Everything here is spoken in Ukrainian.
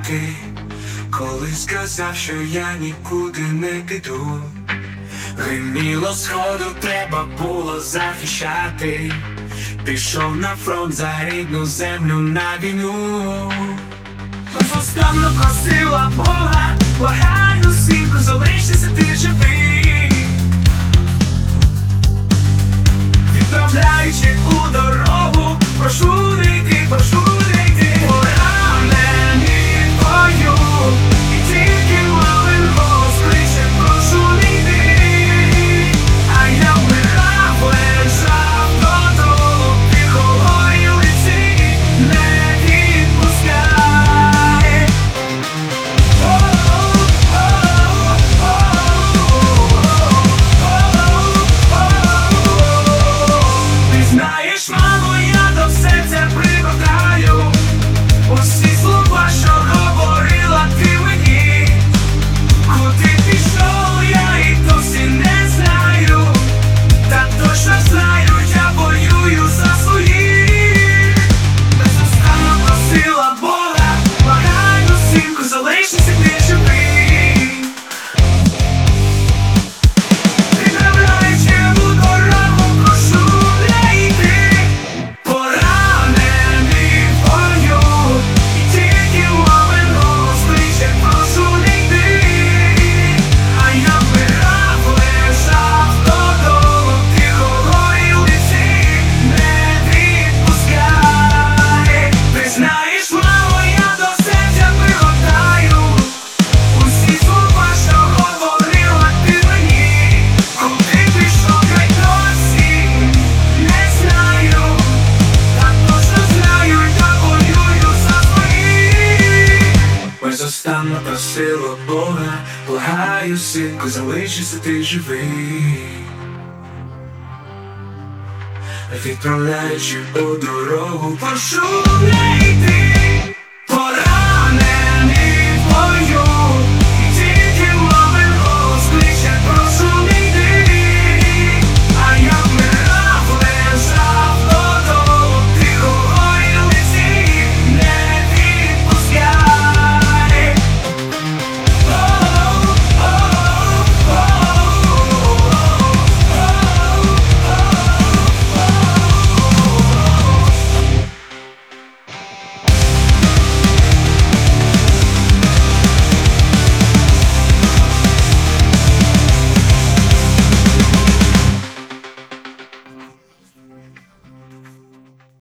ти, коли сказав, що я нікуди не піду. Гриміло сходу, треба було захищати. Пішов на фронт за рідну землю на війну. Безустанно просила Бога, благаю, синку, залишися ти живий. Відправляючи у дорогу, прошу не йти, прошу не йти. Поранений бою, і тільки мовин голос кличе, прошу не йти. А я вмирав, лежав додолу, під холою лиці, не відпускай. Ти знаєш, мамо, я до серця прикладаю усі слова, що говорила ти мені. Куди пішов, я і досі не знаю. Та точно знаю, я воюю за своїх. Безустанно просила Бога, благаю, синку, залишися ти живий. Відправляючи у дорогу, прошу не йти. Поранений в бою, і тільки мовин голос кличе, прошу не йти. А я вмирав, лежав додолу, ти голої лиці, не відпускай. Ти знаєш, мамо, я до серця пригортаю усі слова, що говорила ти мені. Куди пішов, я й досі не знаю. Та точно знаю, я воюю за своїх. Безостанно просила Бога, благаю, синку, залишися ти живий. Відправляючи у дорогу, прошу не